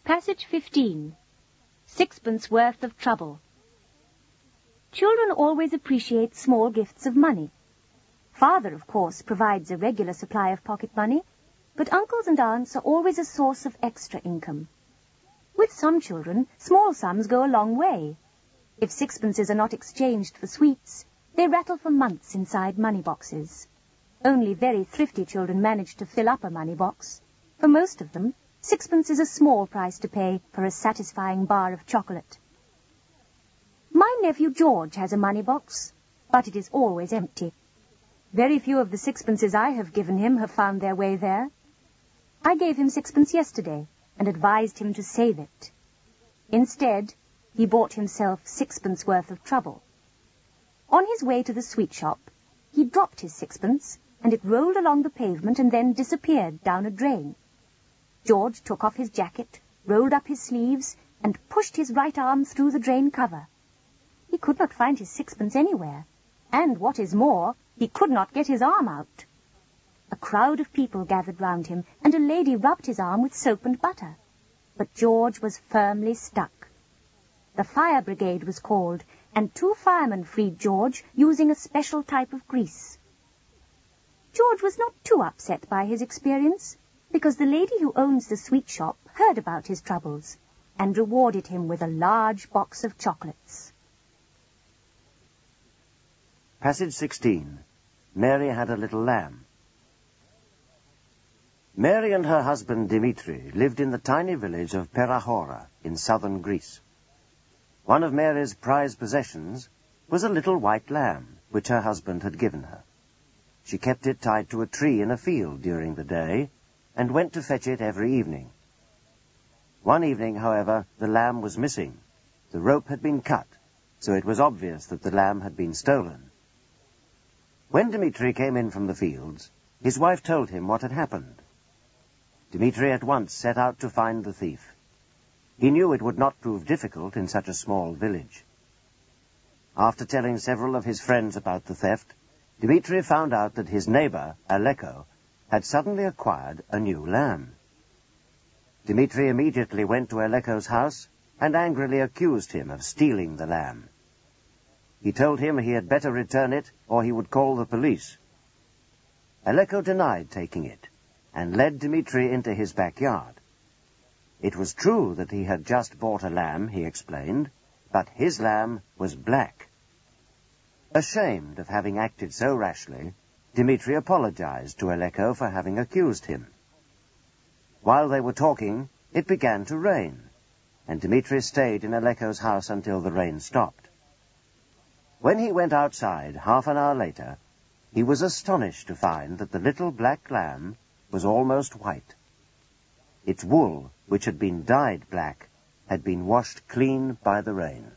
Passage 15. Sixpence worth of trouble. Children always appreciate small gifts of money. Father, of course, provides a regular supply of pocket money, but uncles and aunts are always a source of extra income. With some children, small sums go a long way. If sixpences are not exchanged for sweets, they rattle for months inside money boxes. Only very thrifty children manage to fill up a money box. For most of them, sixpence is a small price to pay for a satisfying bar of chocolate. My nephew George has a money box, but it is always empty. Very few of the sixpences I have given him have found their way there. I gave him sixpence yesterday and advised him to save it. Instead, he bought himself sixpence worth of trouble. On his way to the sweet shop, he dropped his sixpence, and it rolled along the pavement and then disappeared down a drain. George took off his jacket, rolled up his sleeves, and pushed his right arm through the drain cover. He could not find his sixpence anywhere, and, what is more, he could not get his arm out. A crowd of people gathered round him, and a lady rubbed his arm with soap and butter. But George was firmly stuck. The fire brigade was called, and 2 firemen freed George using a special type of grease. George was not too upset by his experience, because the lady who owns the sweet shop heard about his troubles and rewarded him with a large box of chocolates. Passage 16. Mary had a little lamb. Mary and her husband Dimitri lived in the tiny village of Perahora in southern Greece. One of Mary's prized possessions was a little white lamb which her husband had given her. She kept it tied to a tree in a field during the day and went to fetch it every evening. One evening, however, the lamb was missing. The rope had been cut, so it was obvious that the lamb had been stolen. When Dimitri came in from the fields, his wife told him what had happened. Dimitri at once set out to find the thief. He knew it would not prove difficult in such a small village. After telling several of his friends about the theft, Dimitri found out that his neighbor, Aleko, had suddenly acquired a new lamb. Dimitri immediately went to Aleko's house and angrily accused him of stealing the lamb. He told him he had better return it or he would call the police. Aleko denied taking it and led Dimitri into his backyard. It was true that he had just bought a lamb, he explained, but his lamb was black. Ashamed of having acted so rashly, Dimitri apologized to Aleko for having accused him. While they were talking, it began to rain, and Dimitri stayed in Aleko's house until the rain stopped. When he went outside half an hour later, he was astonished to find that the little black lamb was almost white. Its wool, which had been dyed black, had been washed clean by the rain.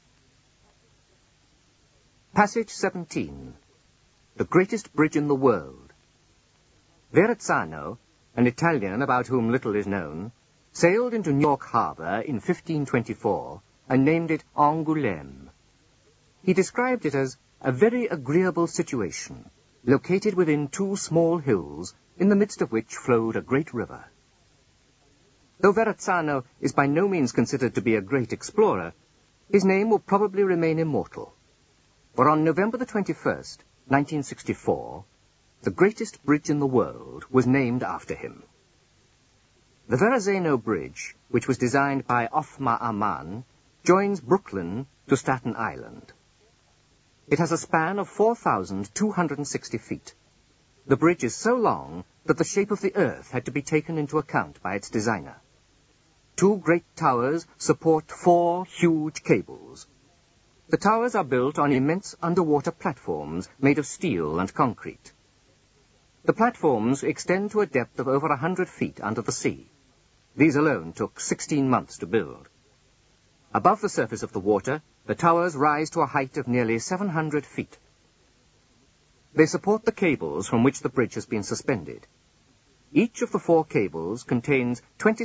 Passage 17. The greatest bridge in the world. Verrazzano, an Italian about whom little is known, sailed into New York harbor in 1524 and named it Angoulême. He described it as a very agreeable situation, located within 2 small hills, in the midst of which flowed a great river. Though Verrazzano is by no means considered to be a great explorer, his name will probably remain immortal. For on November the 21st, 1964, the greatest bridge in the world was named after him. The Verrazzano Bridge, which was designed by Othmar Ammann, joins Brooklyn to Staten Island. It has a span of 4,260 feet. The bridge is so long that the shape of the earth had to be taken into account by its designer. 2 great towers support 4 huge cables. The towers are built on immense underwater platforms made of steel and concrete. The platforms extend to a depth of over 100 feet under the sea. These alone took 16 months to build. Above the surface of the water, the towers rise to a height of nearly 700 feet. They support the cables from which the bridge has been suspended. Each of the 4 cables contains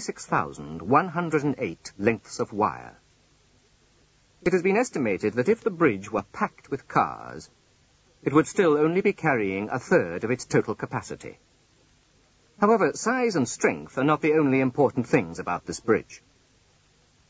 26,108 lengths of wire. It has been estimated that if the bridge were packed with cars, it would still only be carrying 1/3 of its total capacity. However, size and strength are not the only important things about this bridge.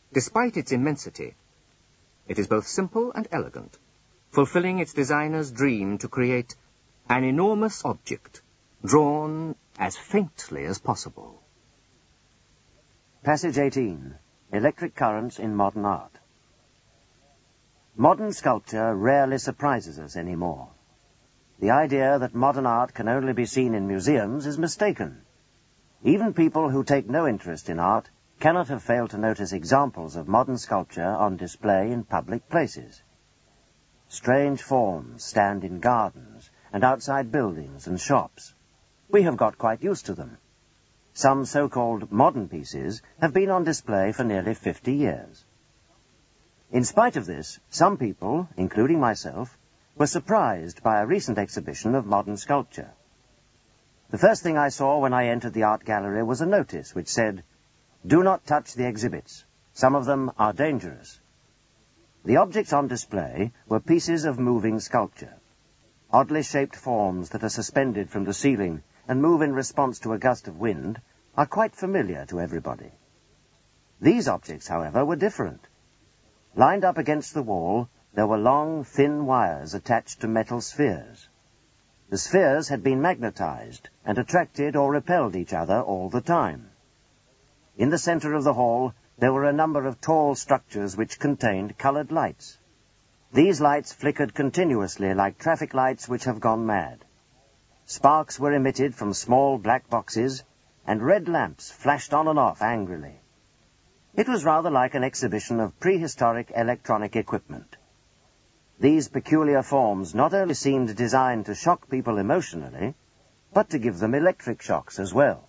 despite its immensity, it is both simple and elegant, fulfilling its designer's dream to create an enormous object, drawn as faintly as possible. Passage 18. Electric currents in modern art. Modern sculpture rarely surprises us anymore. The idea that modern art can only be seen in museums is mistaken. Even people who take no interest in art cannot have failed to notice examples of modern sculpture on display in public places. Strange forms stand in gardens and outside buildings and shops. We have got quite used to them. Some so-called modern pieces have been on display for nearly 50 years. In spite of this, some people, including myself, were surprised by a recent exhibition of modern sculpture. The first thing I saw when I entered the art gallery was a notice which said, "Do not touch the exhibits. Some of them are dangerous." The objects on display were pieces of moving sculpture. Oddly shaped forms that are suspended from the ceiling and move in response to a gust of wind are quite familiar to everybody. These objects, however, were different. Lined up against the wall, there were long, thin wires attached to metal spheres. The spheres had been magnetized and attracted or repelled each other all the time. In the center of the hall, there were a number of tall structures which contained colored lights. These lights flickered continuously like traffic lights which have gone mad. Sparks were emitted from small black boxes, and red lamps flashed on and off angrily. It was rather like an exhibition of prehistoric electronic equipment. These peculiar forms not only seemed designed to shock people emotionally, but to give them electric shocks as well.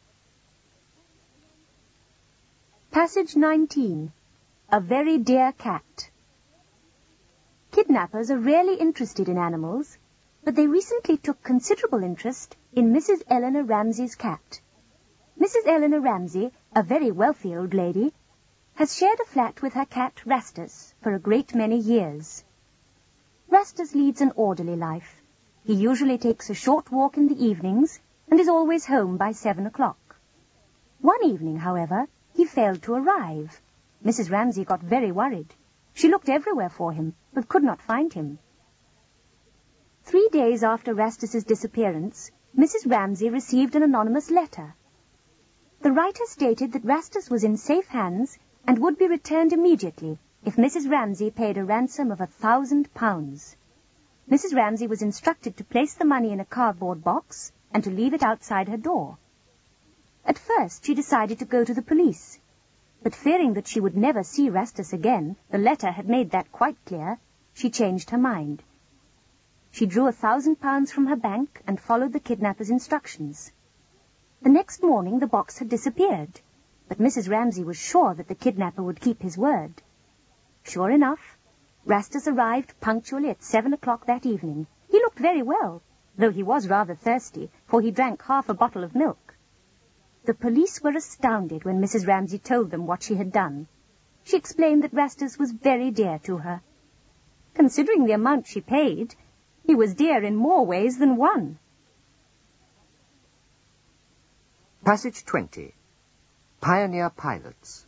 Passage 19. A Very Dear Cat. Kidnappers are rarely interested in animals, but they recently took considerable interest in Mrs. Eleanor Ramsay's cat. Mrs. Eleanor Ramsay, a very wealthy old lady, has shared a flat with her cat Rastus for a great many years. Rastus leads an orderly life. He usually takes a short walk in the evenings and is always home by 7 o'clock. One evening, however, he failed to arrive. Mrs. Ramsay got very worried. She looked everywhere for him, but could not find him. 3 days after Rastus's disappearance, Mrs. Ramsay received an anonymous letter. The writer stated that Rastus was in safe hands and would be returned immediately if Mrs. Ramsay paid a ransom of £1,000. Mrs. Ramsay was instructed to place the money in a cardboard box and to leave it outside her door. At first she decided to go to the police, but fearing that she would never see Rastus again, the letter had made that quite clear, she changed her mind. She drew £1,000 from her bank and followed the kidnapper's instructions. The next morning the box had disappeared, but Mrs. Ramsay was sure that the kidnapper would keep his word. Sure enough, Rastus arrived punctually at 7 o'clock that evening. He looked very well, though he was rather thirsty, for he drank half a bottle of milk. The police were astounded when Mrs. Ramsay told them what she had done. She explained that Rastus was very dear to her. Considering the amount she paid, he was dear in more ways than one. Passage 20. Pioneer Pilots.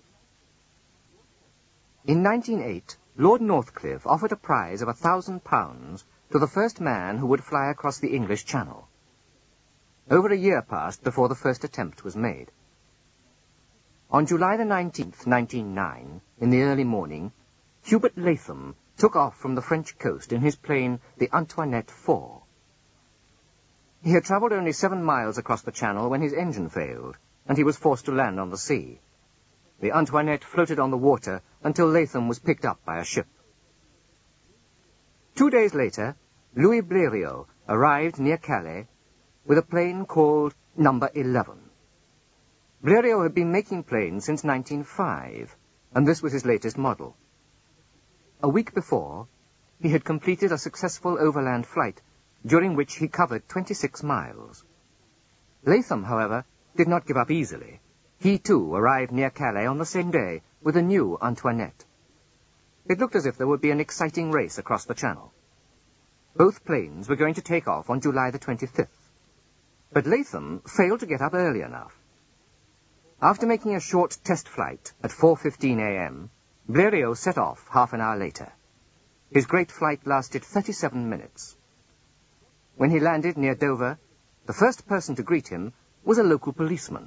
In 1908, Lord Northcliffe offered a prize of £1,000 to the first man who would fly across the English Channel. Over a year passed before the first attempt was made. On July the 19th, 1909, in the early morning, Hubert Latham took off from the French coast in his plane, the Antoinette IV. He had travelled only 7 miles across the Channel when his engine failed, and he was forced to land on the sea. The Antoinette floated on the water until Latham was picked up by a ship. 2 days later, Louis Blériot arrived near Calais with a plane called Number 11. Blériot had been making planes since 1905, and this was his latest model. A week before, he had completed a successful overland flight, during which he covered 26 miles. Latham, however, did not give up easily. He, too, arrived near Calais on the same day with a new Antoinette. It looked as if there would be an exciting race across the Channel. Both planes were going to take off on July the 25th. But Latham failed to get up early enough. After making a short test flight at 4:15 a.m., Blériot set off half an hour later. His great flight lasted 37 minutes. When he landed near Dover, the first person to greet him was a local policeman.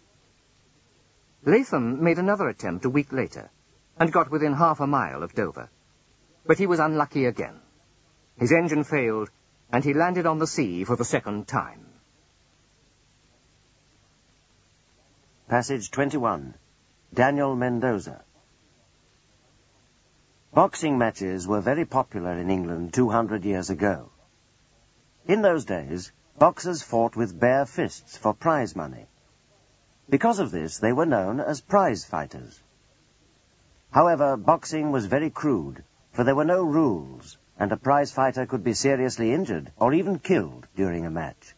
Latham made another attempt a week later and got within half a mile of Dover. But he was unlucky again. His engine failed, and he landed on the sea for the second time. Passage 21. Daniel Mendoza. Boxing matches were very popular in England 200 years ago. In those days, boxers fought with bare fists for prize money. Because of this, they were known as prize fighters. However, boxing was very crude, for there were no rules, and a prize fighter could be seriously injured or even killed during a match.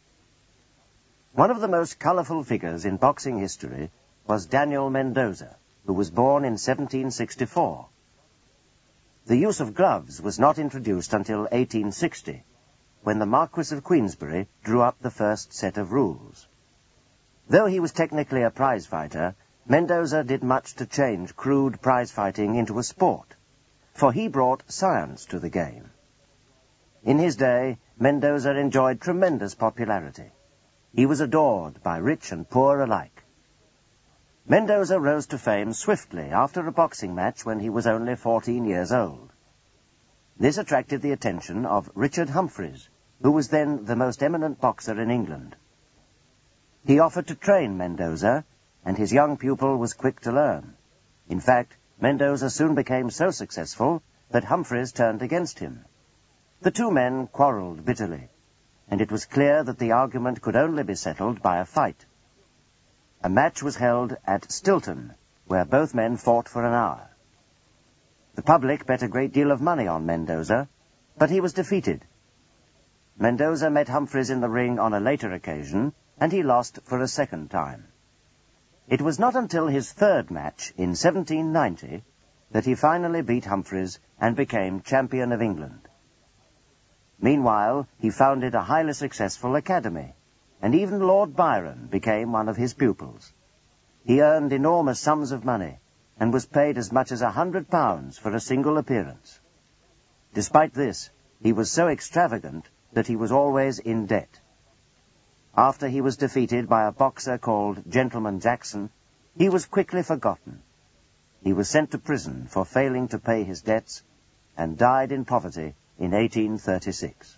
One of the most colourful figures in boxing history was Daniel Mendoza, who was born in 1764. The use of gloves was not introduced until 1860, when the Marquis of Queensberry drew up the first set of rules. Though he was technically a prize fighter, Mendoza did much to change crude prize fighting into a sport, for he brought science to the game. In his day, Mendoza enjoyed tremendous popularity. He was adored by rich and poor alike. Mendoza rose to fame swiftly after a boxing match when he was only 14 years old. This attracted the attention of Richard Humphreys, who was then the most eminent boxer in England. He offered to train Mendoza, and his young pupil was quick to learn. In fact, Mendoza soon became so successful that Humphreys turned against him. The two men quarrelled bitterly, and it was clear that the argument could only be settled by a fight. A match was held at Stilton, where both men fought for an hour. The public bet a great deal of money on Mendoza, but he was defeated. Mendoza met Humphreys in the ring on a later occasion, and he lost for a second time. It was not until his third match in 1790 that he finally beat Humphreys and became champion of England. Meanwhile, he founded a highly successful academy, and even Lord Byron became one of his pupils. He earned enormous sums of money, and was paid as much as £100 for a single appearance. Despite this, he was so extravagant that he was always in debt. After he was defeated by a boxer called Gentleman Jackson, he was quickly forgotten. He was sent to prison for failing to pay his debts, and died in poverty in 1836.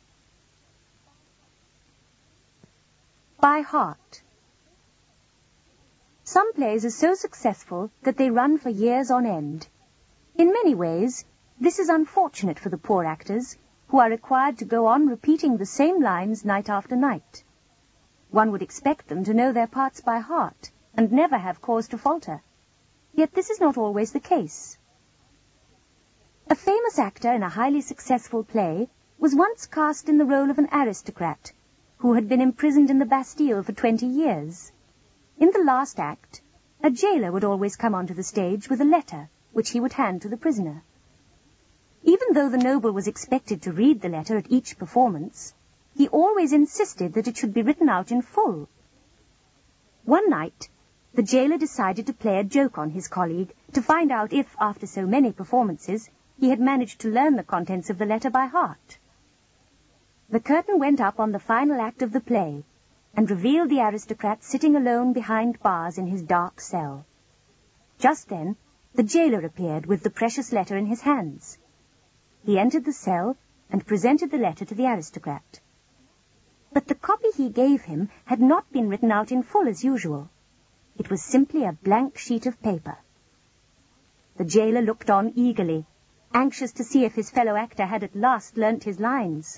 By heart. Some plays are so successful that they run for years on end. In many ways, this is unfortunate for the poor actors, who are required to go on repeating the same lines night after night. One would expect them to know their parts by heart, and never have cause to falter. Yet this is not always the case. A famous actor in a highly successful play was once cast in the role of an aristocrat, who had been imprisoned in the Bastille for 20 years. In the last act, a jailer would always come onto the stage with a letter, which he would hand to the prisoner. Even though the noble was expected to read the letter at each performance, he always insisted that it should be written out in full. One night, the jailer decided to play a joke on his colleague to find out if, after so many performances, he had managed to learn the contents of the letter by heart. The curtain went up on the final act of the play, and revealed the aristocrat sitting alone behind bars in his dark cell. Just then, the jailer appeared with the precious letter in his hands. He entered the cell and presented the letter to the aristocrat. But the copy he gave him had not been written out in full as usual. It was simply a blank sheet of paper. The jailer looked on eagerly, anxious to see if his fellow actor had at last learnt his lines.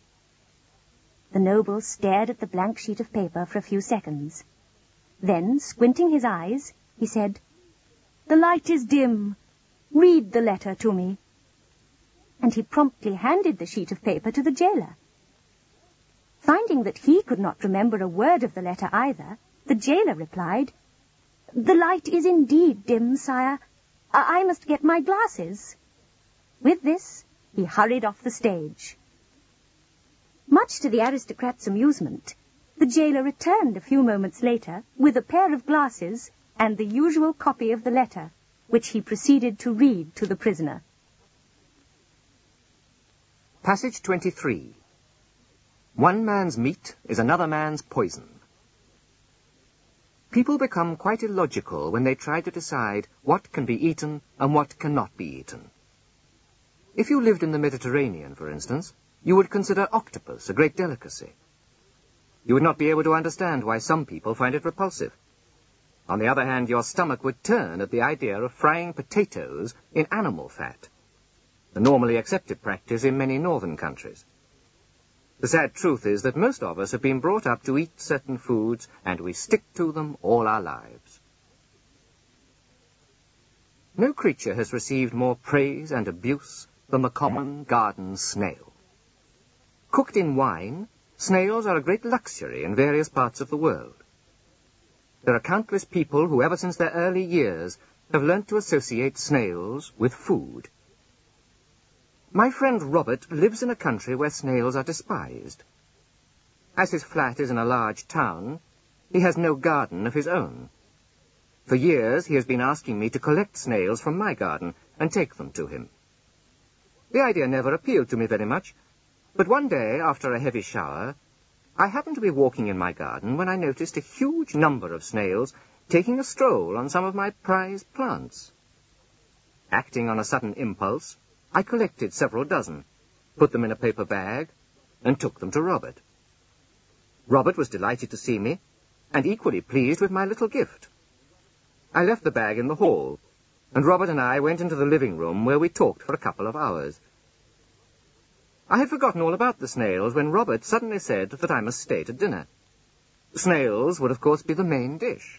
The noble stared at the blank sheet of paper for a few seconds. Then, squinting his eyes, he said, "The light is dim. Read the letter to me." And he promptly handed the sheet of paper to the jailer. Finding that he could not remember a word of the letter either, the jailer replied, "The light is indeed dim, sire. I must get my glasses." With this, he hurried off the stage. Much to the aristocrat's amusement, the jailer returned a few moments later with a pair of glasses and the usual copy of the letter, which he proceeded to read to the prisoner. Passage 23. One man's meat is another man's poison. People become quite illogical when they try to decide what can be eaten and what cannot be eaten. If you lived in the Mediterranean, for instance, you would consider octopus a great delicacy. You would not be able to understand why some people find it repulsive. On the other hand, your stomach would turn at the idea of frying potatoes in animal fat, the normally accepted practice in many northern countries. The sad truth is that most of us have been brought up to eat certain foods, and we stick to them all our lives. No creature has received more praise and abuse than the common garden snail. Cooked in wine, snails are a great luxury in various parts of the world. There are countless people who, ever since their early years, have learnt to associate snails with food. My friend Robert lives in a country where snails are despised. As his flat is in a large town, he has no garden of his own. For years he has been asking me to collect snails from my garden and take them to him. The idea never appealed to me very much, but one day, after a heavy shower, I happened to be walking in my garden when I noticed a huge number of snails taking a stroll on some of my prized plants. Acting on a sudden impulse, I collected several dozen, put them in a paper bag, and took them to Robert. Robert was delighted to see me, and equally pleased with my little gift. I left the bag in the hall, and Robert and I went into the living room where we talked for a couple of hours. I had forgotten all about the snails when Robert suddenly said that I must stay to dinner. Snails would, of course, be the main dish.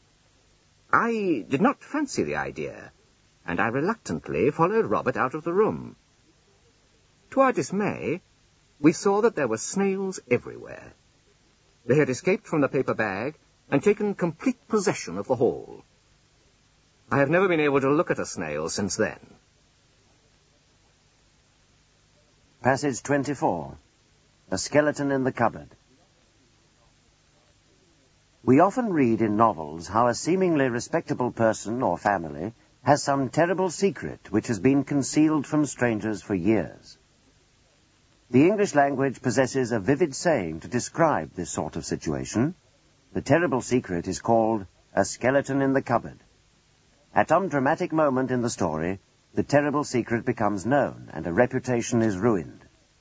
I did not fancy the idea, and I reluctantly followed Robert out of the room. To our dismay, we saw that there were snails everywhere. They had escaped from the paper bag and taken complete possession of the hall. I have never been able to look at a snail since then. Passage 24. A skeleton in the cupboard. We often read in novels how a seemingly respectable person or family has some terrible secret which has been concealed from strangers for years. The English language possesses a vivid saying to describe this sort of situation. The terrible secret is called a skeleton in the cupboard. At some dramatic moment in the story, the terrible secret becomes known and a reputation is ruined.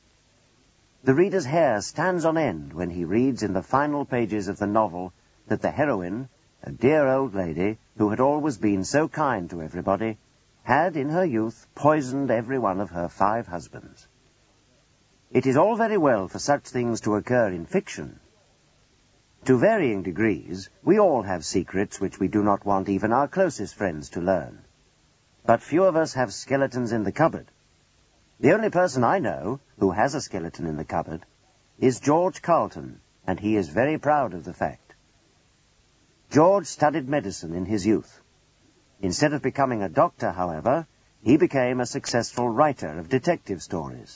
The reader's hair stands on end when he reads in the final pages of the novel that the heroine, a dear old lady who had always been so kind to everybody, had in her youth poisoned every one of her 5 husbands. It is all very well for such things to occur in fiction. To varying degrees, we all have secrets which we do not want even our closest friends to learn. But few of us have skeletons in the cupboard. The only person I know who has a skeleton in the cupboard is George Carlton, and he is very proud of the fact. George studied medicine in his youth. Instead of becoming a doctor, however, he became a successful writer of detective stories.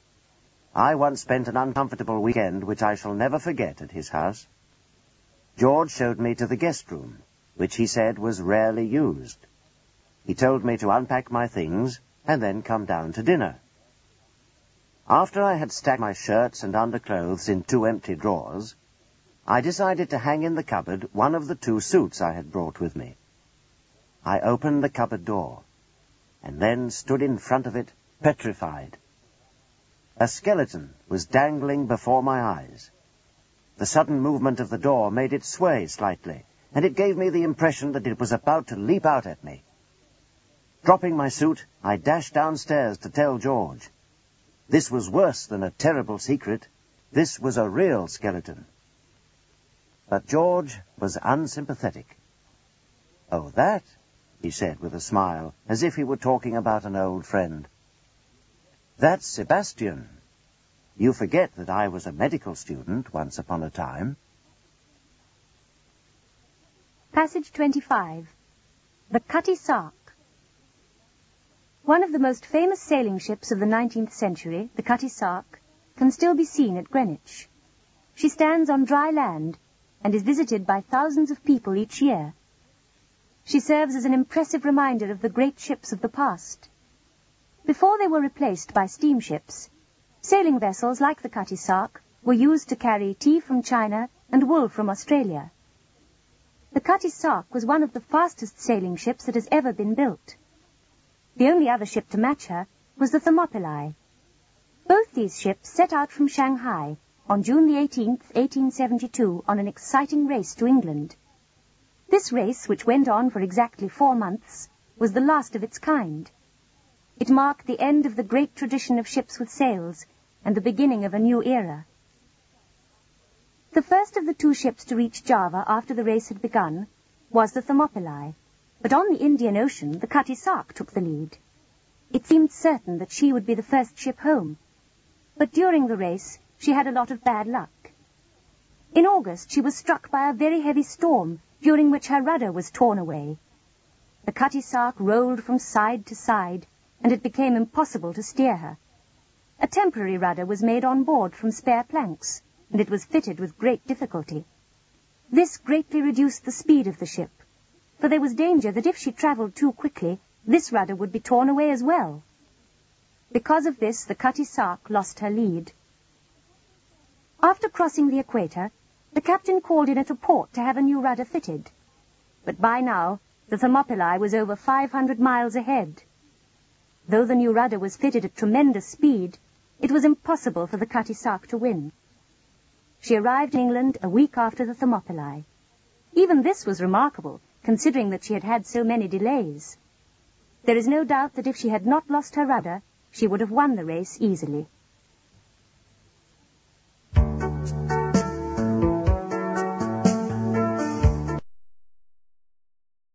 I once spent an uncomfortable weekend which I shall never forget at his house. George showed me to the guest room, which he said was rarely used. He told me to unpack my things and then come down to dinner. After I had stacked my shirts and underclothes in 2 empty drawers, I decided to hang in the cupboard one of the 2 suits I had brought with me. I opened the cupboard door, and then stood in front of it, petrified. A skeleton was dangling before my eyes. The sudden movement of the door made it sway slightly, and it gave me the impression that it was about to leap out at me. Dropping my suit, I dashed downstairs to tell George. This was worse than a terrible secret. This was a real skeleton. But George was unsympathetic. "Oh, that?" he said with a smile, as if he were talking about an old friend. "That's Sebastian. You forget that I was a medical student once upon a time." Passage 25. The Cutty Sark. One of the most famous sailing ships of the 19th century, the Cutty Sark, can still be seen at Greenwich. She stands on dry land and is visited by thousands of people each year. She serves as an impressive reminder of the great ships of the past. Before they were replaced by steamships, sailing vessels like the Cutty Sark were used to carry tea from China and wool from Australia. The Cutty Sark was one of the fastest sailing ships that has ever been built. The only other ship to match her was the Thermopylae. Both these ships set out from Shanghai on June the 18th, 1872, on an exciting race to England. This race, which went on for exactly 4 months, was the last of its kind. It marked the end of the great tradition of ships with sails and the beginning of a new era. The first of the 2 ships to reach Java after the race had begun was the Thermopylae, but on the Indian Ocean the Cutty Sark took the lead. It seemed certain that she would be the first ship home, but during the race she had a lot of bad luck. In August she was struck by a very heavy storm, during which her rudder was torn away. The Cutty Sark rolled from side to side, and it became impossible to steer her. A temporary rudder was made on board from spare planks, and it was fitted with great difficulty. This greatly reduced the speed of the ship, for there was danger that if she travelled too quickly, this rudder would be torn away as well. Because of this, the Cutty Sark lost her lead. After crossing the equator, the captain called in at a port to have a new rudder fitted. But by now, the Thermopylae was over 500 miles ahead. Though the new rudder was fitted at tremendous speed, it was impossible for the Cutty Sark to win. She arrived in England a week after the Thermopylae. Even this was remarkable, considering that she had had so many delays. There is no doubt that if she had not lost her rudder, she would have won the race easily.